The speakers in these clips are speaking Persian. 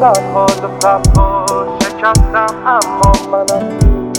سرها و صفها شکستم اما منم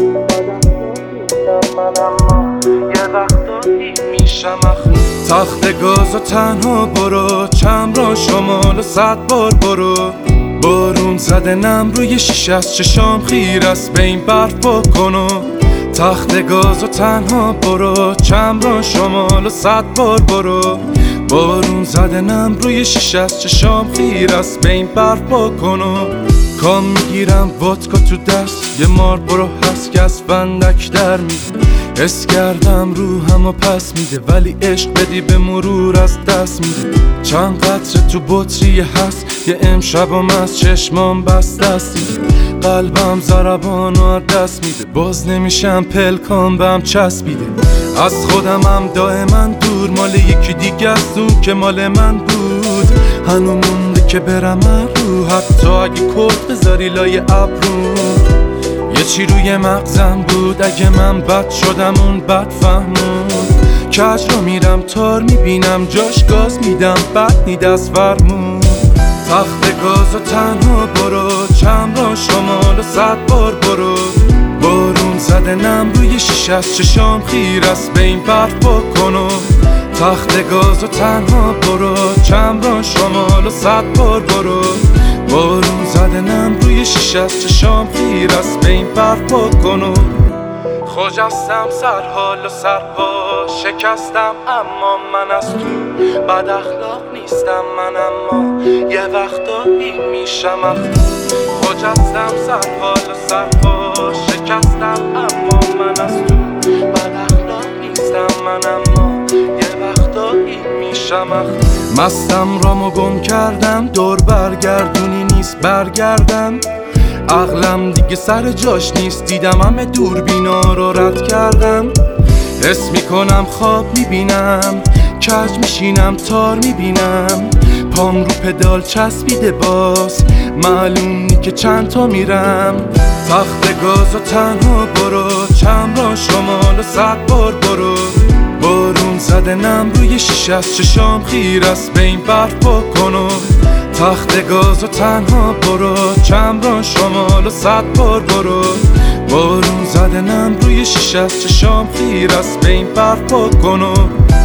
من اما یه وقتایی میشم تخت گاز و تنها برو، چم را شمال و 100 بار برو. بارون زده نم روی شیشه از چشام خیر است، به این برف بکنو. تخت گاز و تنها برو، چم را شمال و 100 بار برو. بارون زده نم روی شیشه از چشام خیر است، به این برف بکنو. کام میگیرم وودکا تو دست، یه مار برو هست که از فندک در میده. حس کردم روحم و پس میده، ولی عشق بدی به مرور از دست میده. چند قطره تو بطری هست، یه امشبم از چشمام بست دستی. قلبم ضربان و دست میده، باز نمیشم پلکام بهم چسبیده. از خودمم دائما دور، مال یکی دیگه است اون که مال من بود. هنو مونده که برم رو، حتی اگه کت بذاری لای ابرو. یه چی روی مغزم بود، اگه من بد شدم اون بد فهمون. کج رو میرم تار میبینم جاش گاز میدم، بد نی دست فرمون. تخت گاز و تنها برو، چم را شمال و 100 بار برو. بارون زده نم روی شیشه از چشام خیر است، به این برف بکنو. تخت گاز و تنها برو، چم را شمال و 100 بار برو. بارون زده نم روی شیشه از چشام خیر است، به این برف بکنو. خجستم سرحال و سرپا شکستم اما من از تو. بد اخلاق نیستم من اما یه وقتایی میشم اخلاق. خجستم سرحال و سرپا شکستم اما من از تو. بد اخلاق نیستم من اما یه وقتایی میشم اخلاق. مستم رامو گم کردم، دور برگردونی نیست برگردم. عقلم دیگه سر جاش نیست، دیدم همه دوربینا رو رد کردم. حس میکنم خواب میبینم، کج میشینم تار میبینم. پام رو پدال چسبیده باز، معلوم نی که چند تا میرم. تخت گاز و تنها برو، چم را شمال و 100 بار برو. بارون زده نم روی شیشه از چشام خیر است، به این برف بکنو. تخت گاز و تنها برو، چم را شمال و 100 بار برو. بارون زده نم روی شیشه از چشام خیر است، به این برف بکنو.